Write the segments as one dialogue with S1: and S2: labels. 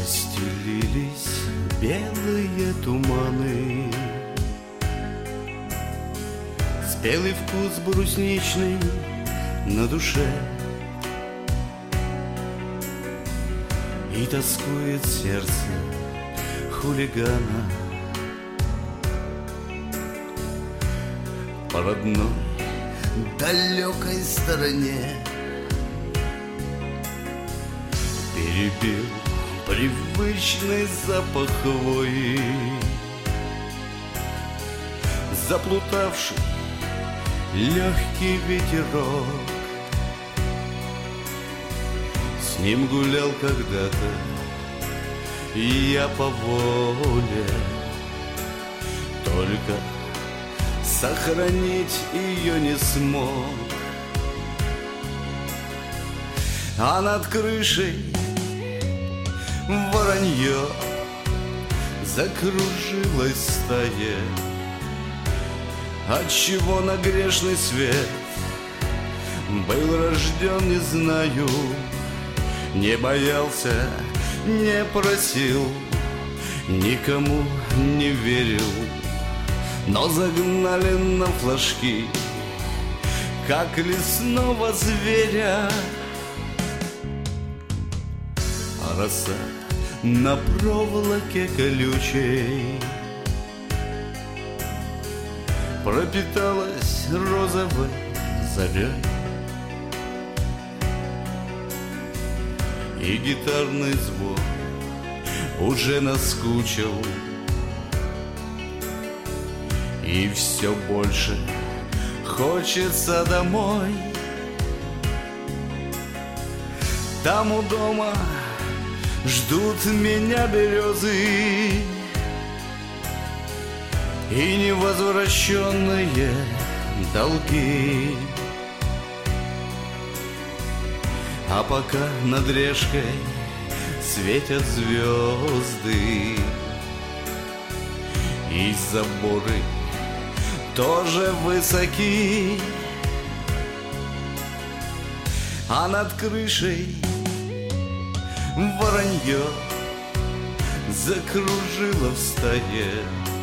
S1: Расстелились белые туманы, спелый вкус брусничный на душе, и тоскует сердце хулигана по родной далекой стороне. Перебил привычный запах хвои, заплутавший легкий ветерок. С ним гулял когда-то я по воле, только сохранить ее не смог. А над крышей воронье закружилась стая. Отчего на грешный свет был рожден, не знаю. Не боялся, не просил, никому не верил, но загнали на флажки, как лесного зверя. А роса на проволоке колючей пропиталась розовой зарей, и гитарный звук уже наскучил, и все больше хочется домой. Там у дома ждут меня березы и невозвращенные долги. А пока над решкой светят звезды, и заборы тоже высоки, а над крышей воронье закружило в стае.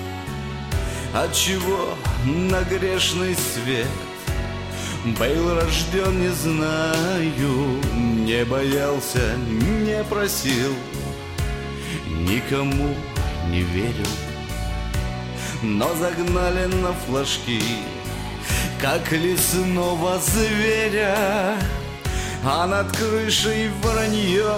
S1: Отчего на грешный свет был рожден, не знаю. Не боялся, не просил, никому не верил, но загнали на флажки, как лесного зверя. А над крышей воронье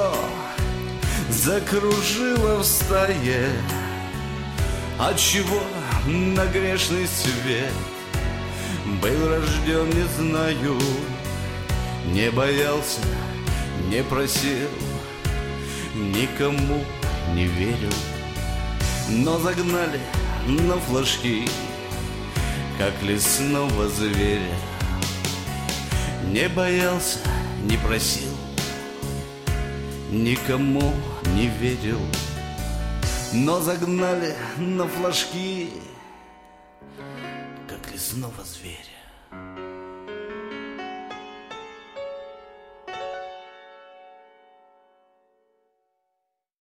S1: закружило в стае. Отчего на грешный свет был рожден, не знаю. Не боялся, не просил, никому не верил, но загнали на флажки, как лесного зверя. Не боялся, не просил, никому не верил, но загнали на флажки, как лесного зверя.